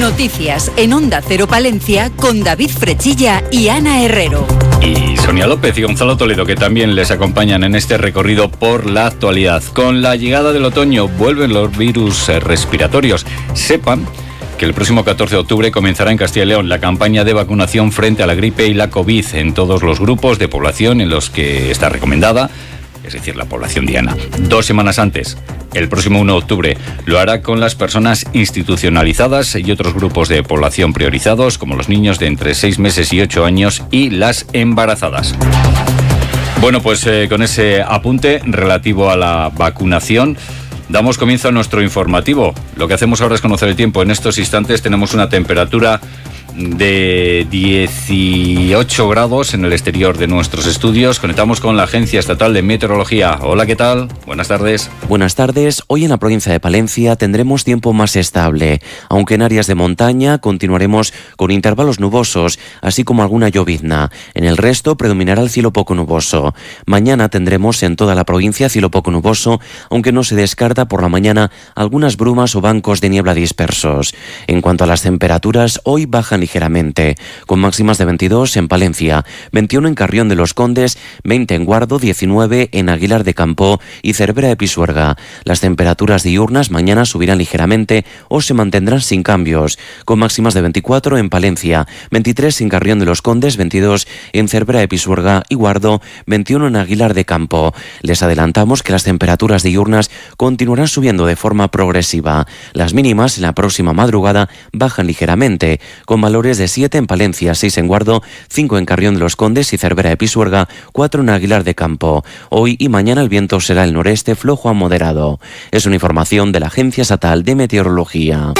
Noticias en Onda Cero Palencia con David Frechilla y Ana Herrero. Y Sonia López y Gonzalo Toledo, que también les acompañan en este recorrido por la actualidad. Con la llegada del otoño vuelven los virus respiratorios. Sepan que el próximo 14 de octubre comenzará en Castilla y León la campaña de vacunación frente a la gripe y la COVID en todos los grupos de población en los que está recomendada, es decir, la población diana. 2 semanas antes, el próximo 1 de octubre, lo hará con las personas institucionalizadas y otros grupos de población priorizados, como los niños de entre 6 meses y 8 años y las embarazadas. Bueno, pues con ese apunte relativo a la vacunación, damos comienzo a nuestro informativo. Lo que hacemos ahora es conocer el tiempo. En estos instantes tenemos una temperatura de 18 grados en el exterior de nuestros estudios. Conectamos con la Agencia Estatal de Meteorología. Hola, ¿qué tal? Buenas tardes. Buenas tardes. Hoy en la provincia de Palencia tendremos tiempo más estable, aunque en áreas de montaña continuaremos con intervalos nubosos, así como alguna llovizna. En el resto predominará el cielo poco nuboso. Mañana tendremos en toda la provincia cielo poco nuboso, aunque no se descarta por la mañana algunas brumas o bancos de niebla dispersos. En cuanto a las temperaturas, hoy bajan ligeramente, con máximas de 22 en Palencia, 21 en Carrión de los Condes, 20 en Guardo, 19 en Aguilar de Campoo y Cervera de Pisuerga. Las temperaturas diurnas mañana subirán ligeramente o se mantendrán sin cambios, con máximas de 24 en Palencia, 23 en Carrión de los Condes, 22 en Cervera de Pisuerga y Guardo, 21 en Aguilar de Campoo. Les adelantamos que las temperaturas diurnas continuarán subiendo de forma progresiva. Las mínimas en la próxima madrugada bajan ligeramente, con valores de 7 en Palencia, 6 en Guardo, 5 en Carrión de los Condes y Cervera de Pisuerga, 4 en Aguilar de Campoo. Hoy y mañana el viento será el noreste flojo a moderado. Es una información de la Agencia Estatal de Meteorología.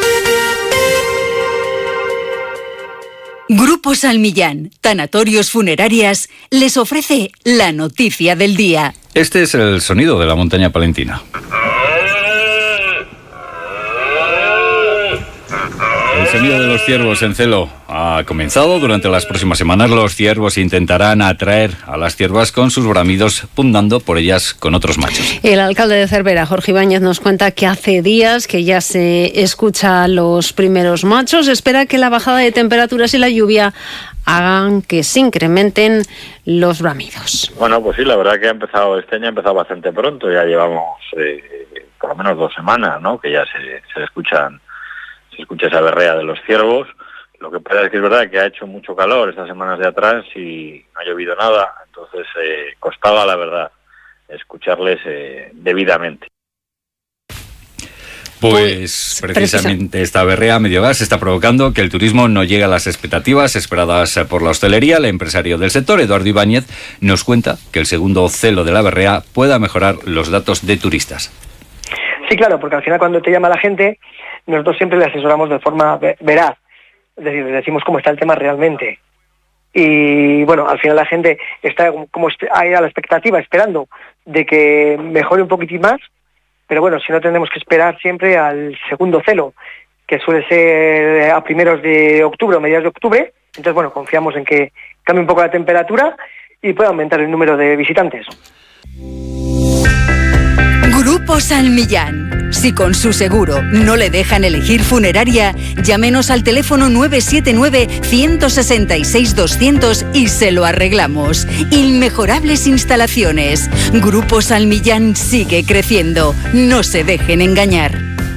Grupo Salmillán, Tanatorios Funerarias, les ofrece la noticia del día. Este es el sonido de la montaña palentina. El sonido de los ciervos en celo ha comenzado. Durante las próximas semanas los ciervos intentarán atraer a las ciervas con sus bramidos, pugnando por ellas con otros machos. El alcalde de Cervera, Jorge Ibáñez, nos cuenta que hace días que ya se escucha a los primeros machos. Espera que la bajada de temperaturas y la lluvia hagan que se incrementen los bramidos. Bueno, pues sí, la verdad que este año ha empezado bastante pronto. Ya llevamos por lo menos 2 semanas, ¿no? Que ya se escucha esa berrea de los ciervos. Lo que pasa es que es verdad que ha hecho mucho calor estas semanas de atrás y no ha llovido nada, entonces costaba, la verdad, escucharles debidamente. Pues precisamente esta berrea mediogas está provocando que el turismo no llegue a las expectativas esperadas por la hostelería. El empresario del sector, Eduardo Ibáñez, nos cuenta que el segundo celo de la berrea pueda mejorar los datos de turistas. Sí, claro, porque al final cuando te llama la gente, nosotros siempre le asesoramos de forma veraz, es decir, le decimos cómo está el tema realmente. Y bueno, al final la gente está como ahí a la expectativa, esperando de que mejore un poquitín más, pero bueno, si no tendremos que esperar siempre al segundo celo, que suele ser a primeros de octubre o mediados de octubre. Entonces bueno, confiamos en que cambie un poco la temperatura y pueda aumentar el número de visitantes. Grupo Salmillán. Si con su seguro no le dejan elegir funeraria, llámenos al teléfono 979-166-200 y se lo arreglamos. Inmejorables instalaciones. Grupo Salmillán sigue creciendo. No se dejen engañar.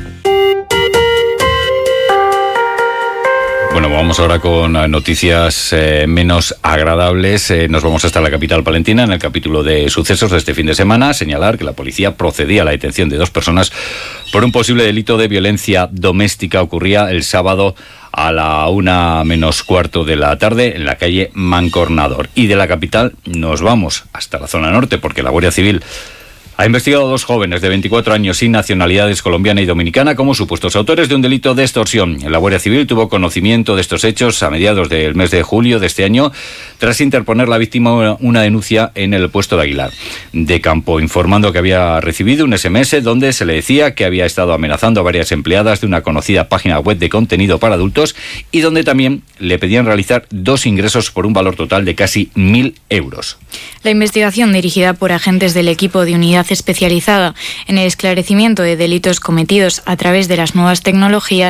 Bueno, vamos ahora con noticias menos agradables. Nos vamos hasta la capital palentina. En el capítulo de sucesos de este fin de semana, señalar que la policía procedía a la detención de 2 personas por un posible delito de violencia doméstica. Ocurría el sábado a la 1:15 de la tarde en la calle Mancornador. Y de la capital nos vamos hasta la zona norte, porque la Guardia Civil ha investigado a 2 jóvenes de 24 años sin nacionalidades colombiana y dominicana como supuestos autores de un delito de extorsión. La Guardia Civil tuvo conocimiento de estos hechos a mediados del mes de julio de este año, tras interponer la víctima una denuncia en el puesto de Aguilar de Campoo, informando que había recibido un SMS donde se le decía que había estado amenazando a varias empleadas de una conocida página web de contenido para adultos y donde también le pedían realizar 2 ingresos por un valor total de casi 1.000 euros. La investigación, dirigida por agentes del equipo de unidad especializada en el esclarecimiento de delitos cometidos a través de las nuevas tecnologías,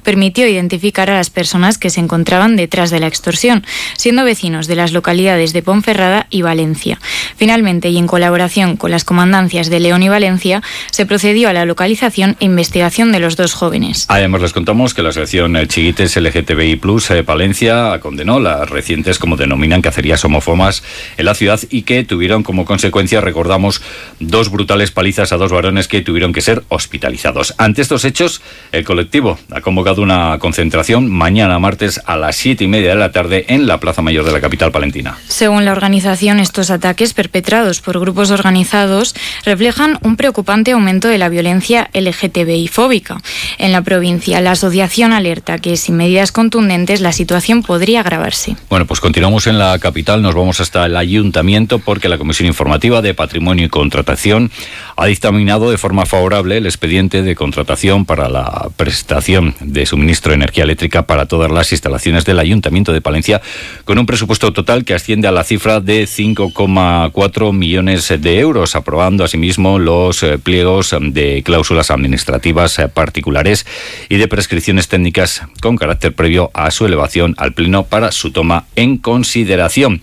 permitió identificar a las personas que se encontraban detrás de la extorsión, siendo vecinos de las localidades de Ponferrada y Valencia. Finalmente, y en colaboración con las comandancias de León y Valencia, se procedió a la localización e investigación de los dos jóvenes. Además, les contamos que la asociación Chiquites LGTBI Plus Palencia condenó las recientes, como denominan, cacerías homófobas en la ciudad y que tuvieron como consecuencia, recordamos, 2 brutales palizas a 2 varones que tuvieron que ser hospitalizados. Ante estos hechos, el colectivo ha convocado una concentración mañana martes a las 7:30 de la tarde en la Plaza Mayor de la capital palentina. Según la organización, estos ataques perpetrados por grupos organizados reflejan un preocupante aumento de la violencia LGTBI fóbica en la provincia. La asociación alerta que sin medidas contundentes la situación podría agravarse. Bueno, pues continuamos en la capital, nos vamos hasta el ayuntamiento porque la Comisión Informativa de Patrimonio y Contratación ha dictaminado de forma favorable el expediente de contratación para la prestación de suministro de energía eléctrica para todas las instalaciones del Ayuntamiento de Palencia, con un presupuesto total que asciende a la cifra de 5,4 millones de euros, aprobando asimismo los pliegos de cláusulas administrativas particulares y de prescripciones técnicas con carácter previo a su elevación al Pleno para su toma en consideración.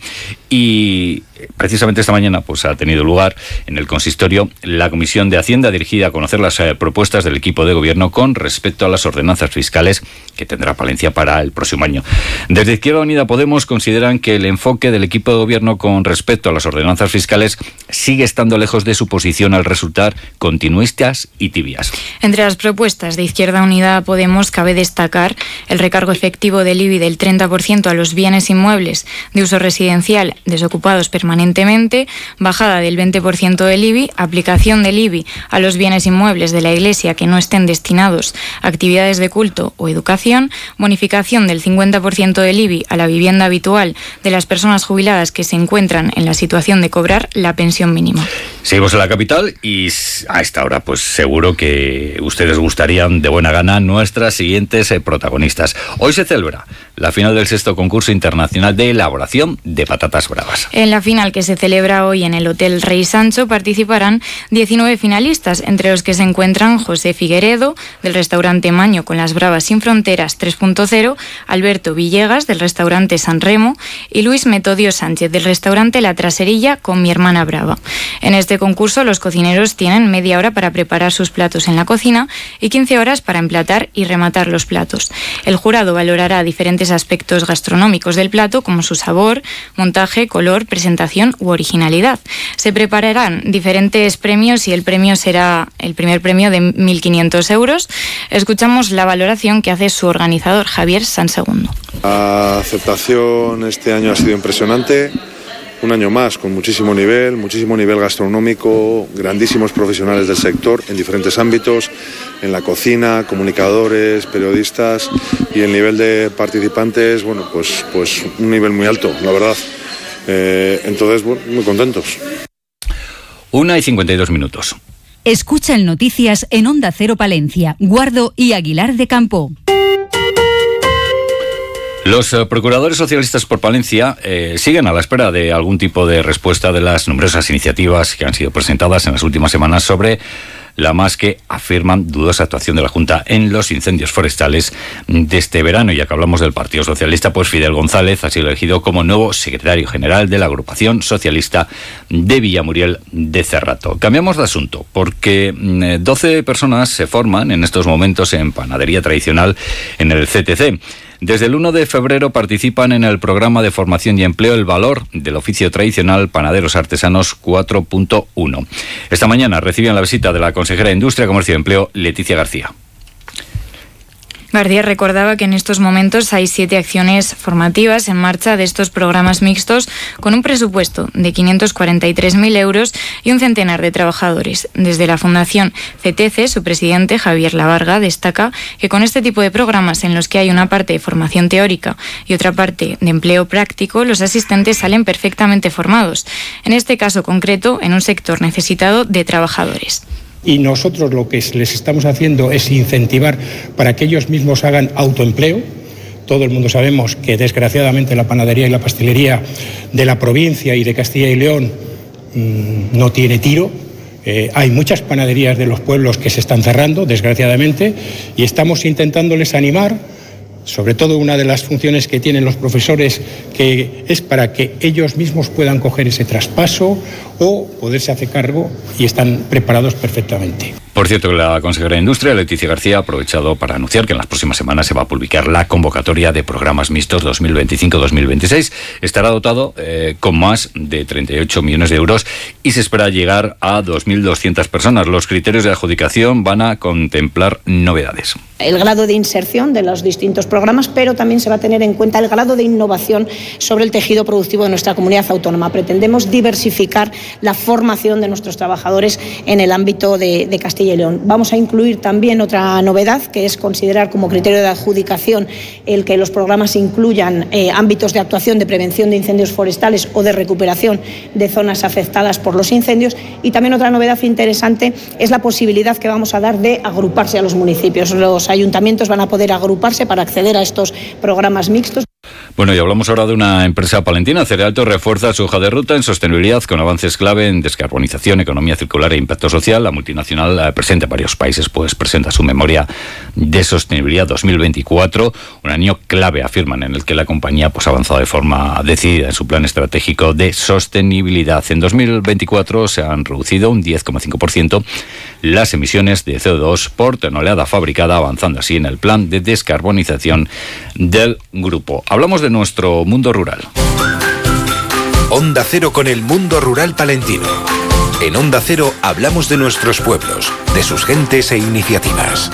Y precisamente esta mañana pues ha tenido lugar en el consistorio la Comisión de Hacienda dirigida a conocer las propuestas del equipo de gobierno con respecto a las ordenanzas fiscales que tendrá Palencia para el próximo año. Desde Izquierda Unida Podemos consideran que el enfoque del equipo de gobierno con respecto a las ordenanzas fiscales sigue estando lejos de su posición al resultar continuistas y tibias. Entre las propuestas de Izquierda Unida Podemos cabe destacar el recargo efectivo del IBI del 30% a los bienes inmuebles de uso residencial desocupados permanentemente, bajada del 20% del IBI, aplicación del IBI a los bienes inmuebles de la Iglesia que no estén destinados a actividades de culto o educación, bonificación del 50% del IBI a la vivienda habitual de las personas jubiladas que se encuentran en la situación de cobrar la pensión mínima. Seguimos en la capital y a esta hora pues seguro que ustedes gustarían de buena gana nuestras siguientes protagonistas. Hoy se celebra la final del 6º concurso internacional de elaboración de patatas bravas. En la final que se celebra hoy en el Hotel Rey Sancho participarán 19 finalistas, entre los que se encuentran José Figueredo, del restaurante Maño con las Bravas Sin Fronteras 3.0, Alberto Villegas, del restaurante San Remo, y Luis Metodio Sánchez, del restaurante La Traserilla con Mi Hermana Brava. En este concurso los cocineros tienen media hora para preparar sus platos en la cocina y 15 horas para emplatar y rematar los platos. El jurado valorará diferentes aspectos gastronómicos del plato, como su sabor, montaje, color, presentación u originalidad. Se prepararán diferentes premios y el premio será el primer premio de 1.500 euros. Escuchamos la valoración que hace su organizador, Javier Sansegundo. La aceptación este año ha sido impresionante. Un año más con muchísimo nivel gastronómico, grandísimos profesionales del sector en diferentes ámbitos, en la cocina, comunicadores, periodistas, y el nivel de participantes, bueno, pues un nivel muy alto, la verdad. Entonces, bueno, muy contentos. 1:52. Escucha el Noticias en Onda Cero Palencia, Guardo y Aguilar de Campo. Los procuradores socialistas por Palencia siguen a la espera de algún tipo de respuesta de las numerosas iniciativas que han sido presentadas en las últimas semanas sobre la más que afirman dudosa actuación de la Junta en los incendios forestales de este verano. Ya que hablamos del Partido Socialista, pues Fidel González ha sido elegido como nuevo secretario general de la agrupación socialista de Villamuriel de Cerrato. Cambiamos de asunto porque 12 personas se forman en estos momentos en panadería tradicional en el CTC. Desde el 1 de febrero participan en el programa de formación y empleo El Valor del Oficio Tradicional Panaderos Artesanos 4.1. Esta mañana recibían la visita de la consejera de Industria, Comercio y Empleo, Leticia García. García recordaba que en estos momentos hay 7 acciones formativas en marcha de estos programas mixtos con un presupuesto de 543.000 euros y un centenar de trabajadores. Desde la Fundación CTC, su presidente, Javier Lavarga, destaca que con este tipo de programas en los que hay una parte de formación teórica y otra parte de empleo práctico, los asistentes salen perfectamente formados. En este caso concreto, en un sector necesitado de trabajadores. Y nosotros lo que les estamos haciendo es incentivar para que ellos mismos hagan autoempleo. Todo el mundo sabemos que desgraciadamente la panadería y la pastelería de la provincia y de Castilla y León no tiene tiro. Hay muchas panaderías de los pueblos que se están cerrando, desgraciadamente, y estamos intentándoles animar. Sobre todo una de las funciones que tienen los profesores, que es para que ellos mismos puedan coger ese traspaso o poderse hacer cargo, y están preparados perfectamente. Por cierto, que la consejera de Industria, Leticia García, ha aprovechado para anunciar que en las próximas semanas se va a publicar la convocatoria de programas mixtos 2025-2026. Estará dotado con más de 38 millones de euros y se espera llegar a 2.200 personas. Los criterios de adjudicación van a contemplar novedades. El grado de inserción de los distintos programas, pero también se va a tener en cuenta el grado de innovación sobre el tejido productivo de nuestra comunidad autónoma. Pretendemos diversificar la formación de nuestros trabajadores en el ámbito de Castilla y León. Vamos a incluir también otra novedad, que es considerar como criterio de adjudicación el que los programas incluyan ámbitos de actuación de prevención de incendios forestales o de recuperación de zonas afectadas por los incendios. Y también otra novedad interesante es la posibilidad que vamos a dar de agruparse a los municipios. Los ayuntamientos van a poder agruparse para acceder a estos programas mixtos. Bueno, y hablamos ahora de una empresa palentina. Cerealto refuerza su hoja de ruta en sostenibilidad con avances clave en descarbonización, economía circular e impacto social. La multinacional presente en varios países, pues presenta su memoria de sostenibilidad 2024, un año clave, afirman, en el que la compañía pues ha avanzado de forma decidida en su plan estratégico de sostenibilidad. En 2024 se han reducido un 10,5% las emisiones de CO2 por tonelada fabricada, avanzando así en el plan de descarbonización del grupo. Hablamos de nuestro mundo rural. Onda Cero con el mundo rural palentino. En Onda Cero hablamos de nuestros pueblos, de sus gentes e iniciativas.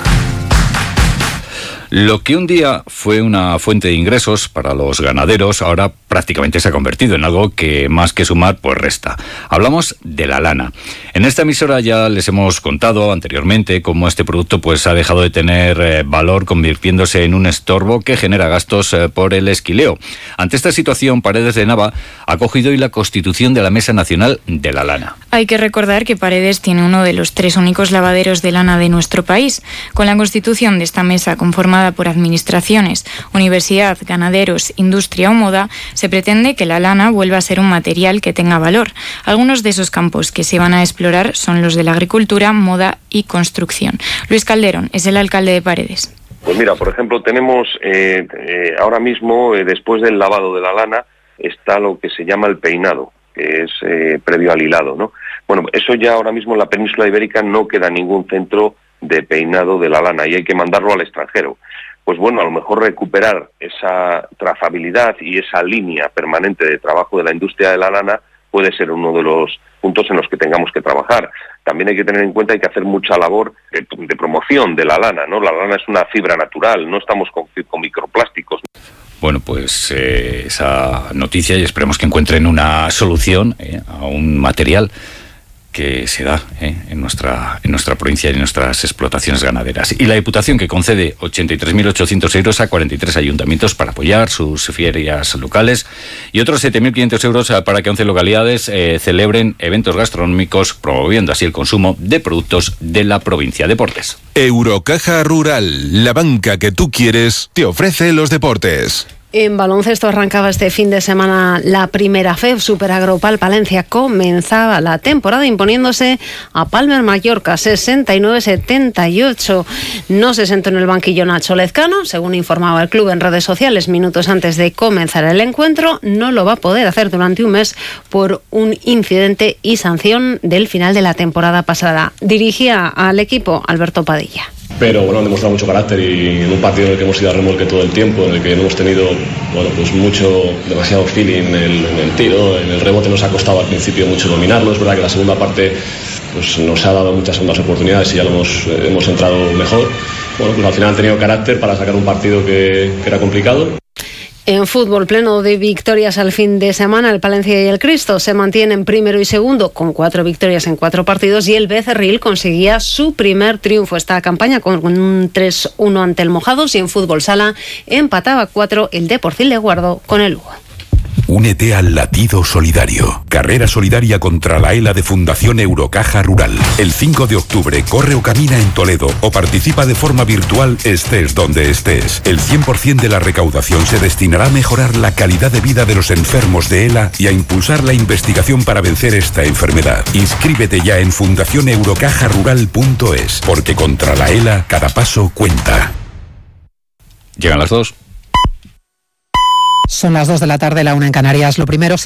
Lo que un día fue una fuente de ingresos para los ganaderos, ahora prácticamente se ha convertido en algo que más que sumar, pues resta. Hablamos de la lana. En esta emisora ya les hemos contado anteriormente cómo este producto pues ha dejado de tener valor, convirtiéndose en un estorbo que genera gastos por el esquileo. Ante esta situación, Paredes de Nava ha acogido hoy la constitución de la Mesa Nacional de la Lana. Hay que recordar que Paredes tiene uno de los 3 únicos lavaderos de lana de nuestro país. Con la constitución de esta mesa, conformada por administraciones, universidad, ganaderos, industria o moda, se pretende que la lana vuelva a ser un material que tenga valor. Algunos de esos campos que se van a explorar son los de la agricultura, moda y construcción. Luis Calderón es el alcalde de Paredes. Pues mira, por ejemplo, tenemos ahora mismo, después del lavado de la lana, está lo que se llama el peinado, que es previo al hilado, ¿no? Bueno, eso ya ahora mismo en la península ibérica no queda ningún centro de peinado de la lana y hay que mandarlo al extranjero. Pues bueno, a lo mejor recuperar esa trazabilidad y esa línea permanente de trabajo de la industria de la lana puede ser uno de los puntos en los que tengamos que trabajar. También hay que tener en cuenta, hay que hacer mucha labor de promoción de la lana, ¿no? La lana es una fibra natural, no estamos con microplásticos. Bueno, pues esa noticia, y esperemos que encuentren una solución a un material que se da en nuestra provincia y en nuestras explotaciones ganaderas. Y la Diputación, que concede 83.800 euros a 43 ayuntamientos para apoyar sus ferias locales y otros 7.500 euros para que 11 localidades celebren eventos gastronómicos, promoviendo así el consumo de productos de la provincia. Deportes. Eurocaja Rural, la banca que tú quieres, te ofrece los deportes. En baloncesto arrancaba este fin de semana la primera FEB. Superagropal Palencia comenzaba la temporada imponiéndose a Palmer Mallorca 69-78. No se sentó en el banquillo Nacho Lezcano, según informaba el club en redes sociales minutos antes de comenzar el encuentro. No lo va a poder hacer durante un mes por un incidente y sanción del final de la temporada pasada. Dirigía al equipo Alberto Padilla. Pero bueno, han demostrado mucho carácter y en un partido en el que hemos ido a remolque todo el tiempo, en el que no hemos tenido pues demasiado feeling en el tiro, en el rebote nos ha costado al principio mucho dominarlo. Es verdad que la segunda parte pues nos ha dado muchas segundas oportunidades y ya hemos entrado mejor. Bueno, pues al final han tenido carácter para sacar un partido que era complicado. En fútbol, pleno de victorias al fin de semana, el Palencia y el Cristo se mantienen primero y segundo con 4 victorias en 4 partidos y el Becerril conseguía su primer triunfo esta campaña con un 3-1 ante el Mojados, y en fútbol sala empataba 4 el Deportivo de Guardo con el Lugo. Únete al latido solidario. Carrera solidaria contra la ELA de Fundación Eurocaja Rural. El 5 de octubre corre o camina en Toledo o participa de forma virtual estés donde estés. El 100% de la recaudación se destinará a mejorar la calidad de vida de los enfermos de ELA y a impulsar la investigación para vencer esta enfermedad. Inscríbete ya en fundacioneurocajarural.es, porque contra la ELA cada paso cuenta. Llegan las 2. Son las 2 de la tarde, la 1 en Canarias. Lo primero...